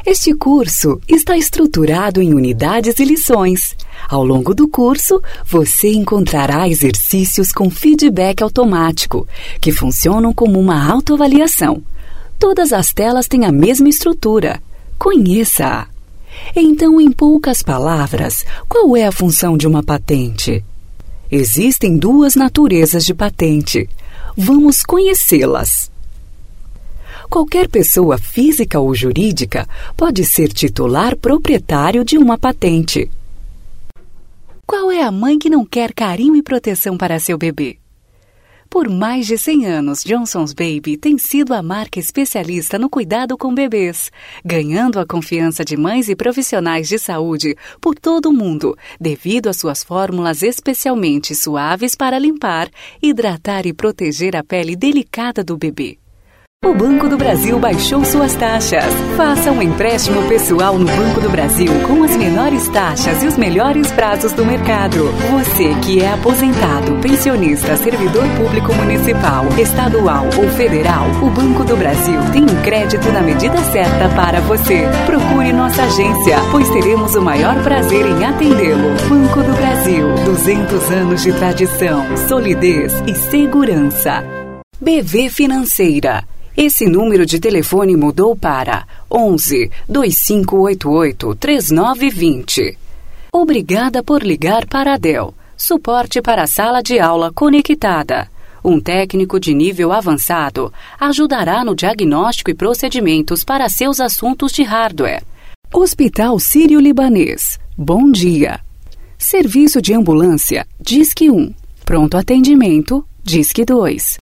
Este curso está estruturado em unidades e lições. Ao longo do curso, você encontrará exercícios com feedback automático, que funcionam como uma autoavaliação. Todas as telas têm a mesma estrutura. Conheça-a. Então, em poucas palavras, qual é a função de uma patente? Existem duas naturezas de patente. Vamos conhecê-las. Qualquer pessoa física ou jurídica pode ser titular proprietário de uma patente. Qual é a mãe que não quer carinho e proteção para seu bebê? Por mais de 100 anos, Johnson's Baby tem sido a marca especialista no cuidado com bebês, ganhando a confiança de mães e profissionais de saúde por todo o mundo, devido às suas fórmulas especialmente suaves para limpar, hidratar e proteger a pele delicada do bebê. O Banco do Brasil baixou suas taxas. Faça um empréstimo pessoal no Banco do Brasil com as menores taxas e os melhores prazos do mercado. Você que é aposentado, pensionista, servidor público municipal, estadual ou federal, o Banco do Brasil tem um crédito na medida certa para você. Procure nossa agência, pois teremos o maior prazer em atendê-lo. Banco do Brasil, 200 anos de tradição, solidez e segurança. BV Financeira. Esse número de telefone mudou para 11 2588 3920. Obrigada por ligar para a Dell. Suporte para a sala de aula conectada. Um técnico de nível avançado ajudará no diagnóstico e procedimentos para seus assuntos de hardware. Hospital Sírio-Libanês. Bom dia. Serviço de ambulância, Disque 1. Pronto atendimento, Disque 2.